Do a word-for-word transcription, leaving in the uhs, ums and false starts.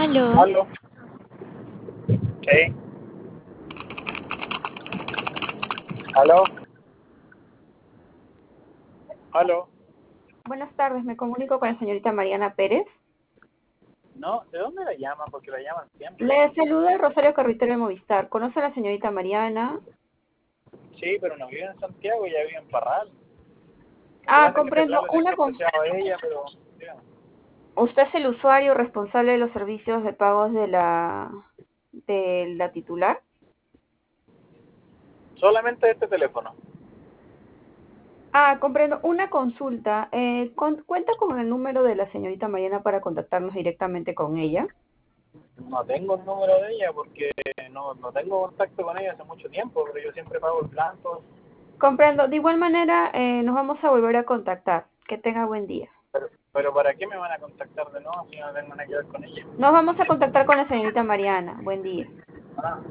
Aló. ¿Aló? Sí. ¿Aló? ¿Aló? Buenas tardes, me comunico con la señorita Mariana Pérez. No, ¿de dónde la llaman? Porque la llaman siempre. Le saluda Rosario Carretero de Movistar. ¿Conoce a la señorita Mariana? Sí, pero no vive en Santiago, ya vive en Parral. Lo que Ah, pasa es que ese plan comprendo. lo Una tengo con... asociado a ella, pero... dígame. Usted es el usuario responsable de los servicios de pagos de la de la titular. Solamente este teléfono. Ah, comprendo. Una consulta. Eh, con- ¿Cuenta con el número de la señorita Mariana para contactarnos directamente con ella? No tengo el número de ella porque no, no tengo contacto con ella hace mucho tiempo, pero yo siempre pago el plan, todo. Comprendo. De igual manera, eh, nos vamos a volver a contactar. Que tenga buen día. Pero, pero ¿para qué me van a contactar de nuevo si no tengo nada que ver con ella? Nos vamos a contactar con la señorita Mariana. Buen día. Ah.